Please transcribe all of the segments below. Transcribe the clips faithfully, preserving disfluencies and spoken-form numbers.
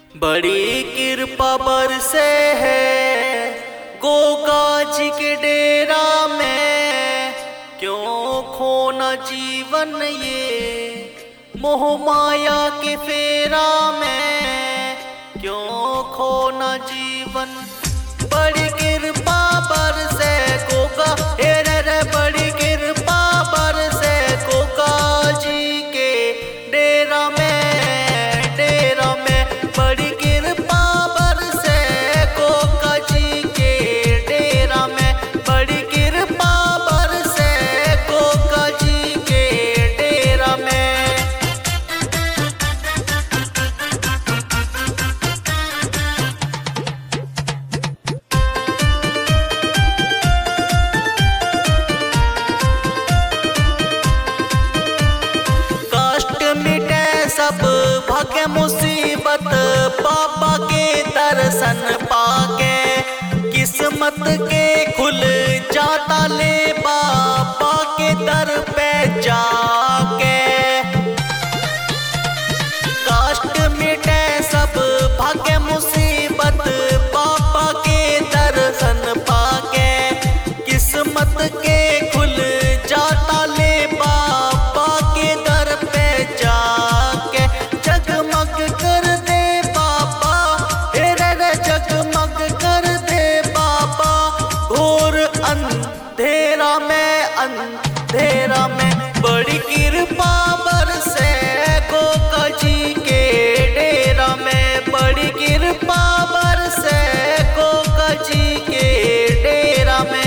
बड़ी कृपा बरसे है गोगा जी के डेरा में, क्यों खोना जीवन ये मोह माया के फेरा में, क्यों खोना जीवन। बड़ी कृपा बरसे गोगा हे रे रे, बड़ी कृपा बरसे गोगा जी के डेरा में, डेरा में बड़ी कृपा बरसे गोगा जी के डेरा में, बड़ी कृपा बरसे गोगा जी के डेरा में। सब भाग्य मुसीबत बाबा के दर्शन पाके, किस्मत के खुल जाता ले बाबा के दर पे जाके। कष्ट मिटे सब भाग्य मुसीबत बाबा के दर्शन पाके, किस्मत के खुल जाता ले बाबा के दर पे जाके। जगमग कर दे बाबा हे रे रे, जगमग कर दे बाबा घोर अंधेरा में, अंधेरा में बड़ी कृपा बरसे गोगा जी के डेरा में, बड़ी कृपा बरसे गोगा जी के डेरा में।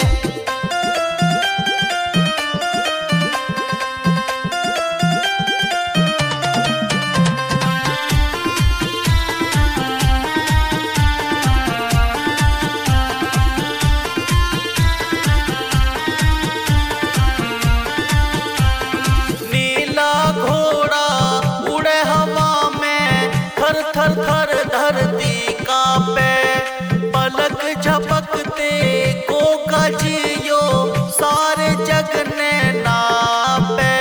थर थर धरती कांपे, पलक झपकते गोगा जियो सारे जग ने नापे।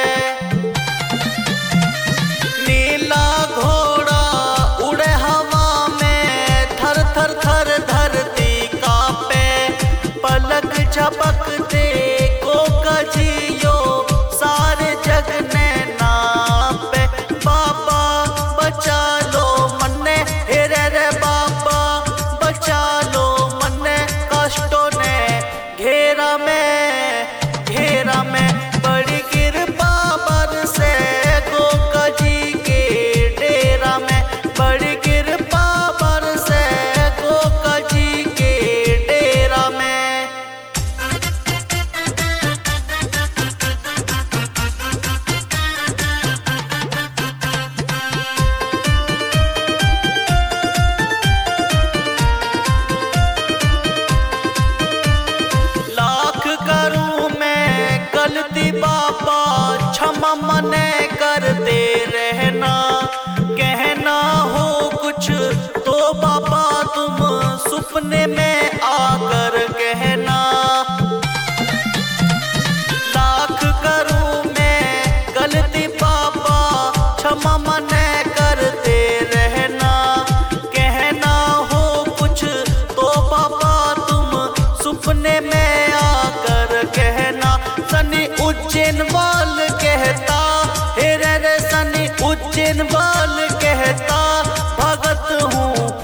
नीला घोड़ा उड़े हवा में, थर थर थर धरती कांपे, पलक झपकते गोगा जियो सारे जग ने नापे। बाबा बचा लो मन्ने हे रे रे, बाबा बचा लो मन्ने कष्टों ने घेरा में, घेरा में बड़ी कृपा बरसे गोगा जी के डेरा में, बड़ी कृपा बरसे गोगा जी के डेरा में। गलती बाबा क्षमा मने करते रहना, कहना हो कुछ तो बाबा तुम सपने में आकर कहना। लाख करूं मैं गलती बाबा क्षमा मने करते रहना, कहना हो कुछ तो बाबा तुम सपने में आकर कहना। सनी उज्जैन वाल कहता हे रे रे, सनी उज्जैन वाल कहता भगत हूँ